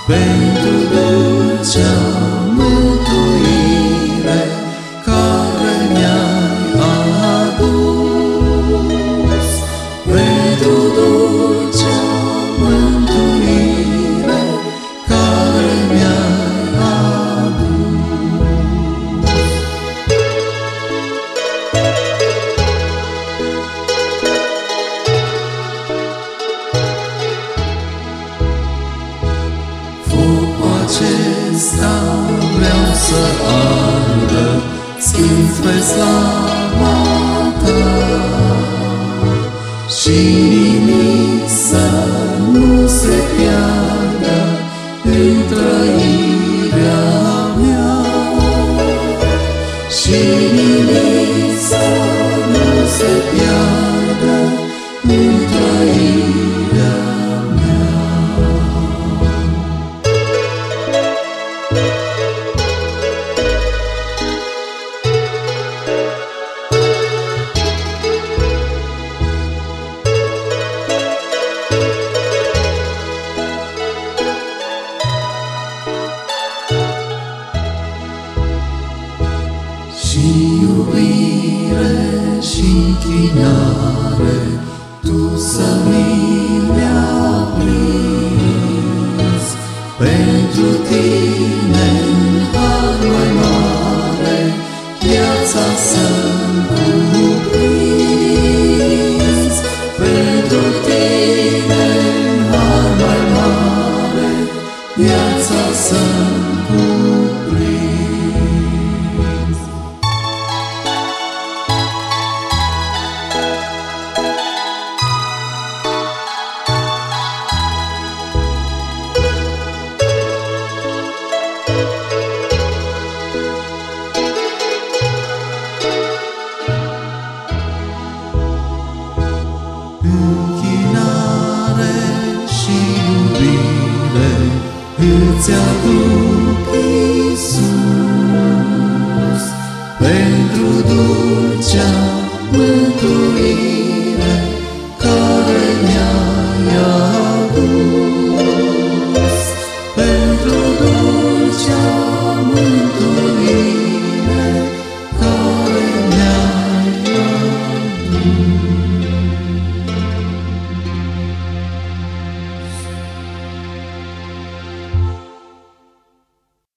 pentru dulcea mântuire care mi-ai adus, pentru dulcea mântuire care mi-ai adus. Focul acesta vreau să ardă, schimb spre slava Ta, și nimic să nu se piardă în trăirea mea, și nimic să nu se piardă în trăirea mea. Și iubire și închinare Tu să mi le aprinzi, pentru Tine în har mai mare viața să-mi cuprinzi, pentru Tine în har mai mare viața să-mi cuprinzi. Închinare și iubire îți aduc, Iisus, pentru dulcea mântuire